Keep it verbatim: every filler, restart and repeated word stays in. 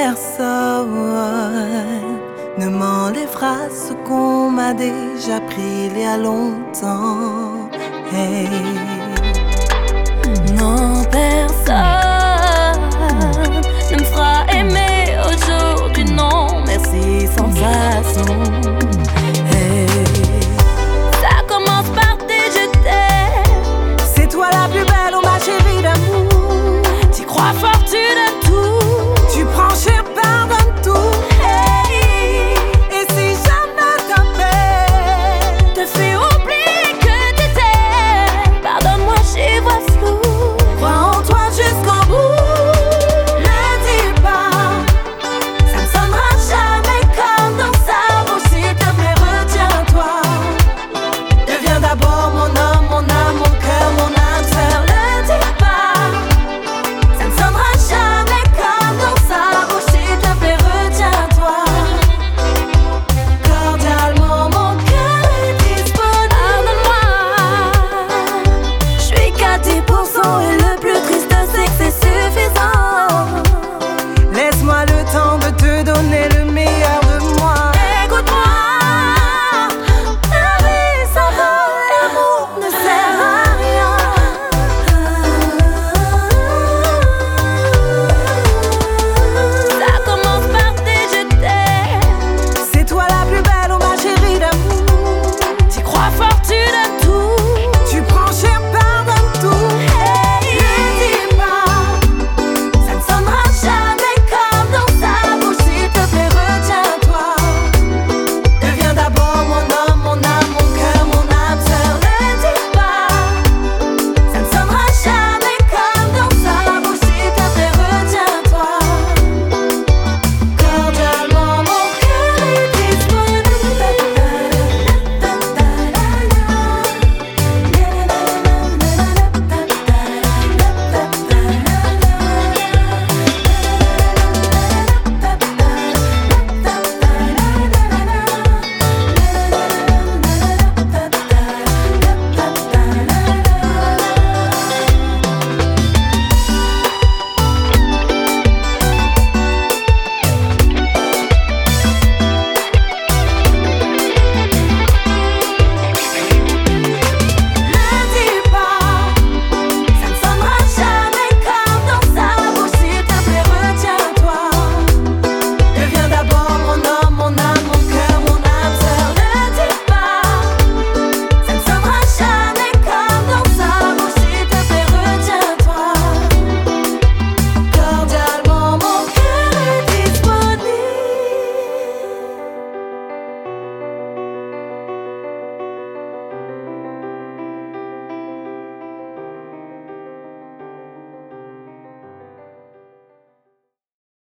personne ne m'enlèvera ce qu'on m'a déjà pris il y a longtemps. Hey. Non, personne ne me fera aimer aujourd'hui, non, merci, sans façon. Hey. Ça commence par des je t'aime. C'est toi la plus belle, oh ma chérie d'amour. Tu crois fort, tu donnes tout. Tu prends cher, pardonne tout. Hey. Et si jamais ta paix te fait oublier que t'étais, pardonne-moi, j'y vois flou. crois en toi jusqu'au bout. Ne dis pas, ça ne sonnera jamais comme dans sa bouche. S'il te plaît, retiens-toi. Deviens d'abord mon homme, mon âme, mon cœur, mon âme sœur. Ne dis pas, ça ne sonnera jamais comme dans sa bouche. S'il te plaît, retiens-toi. Cordialement, mon cœur est disponible. Pardonne-moi, je suis qu'à dix pour cent et le plus triste c'est que c'est suffisant. Laisse-moi le temps de te donner le meilleur.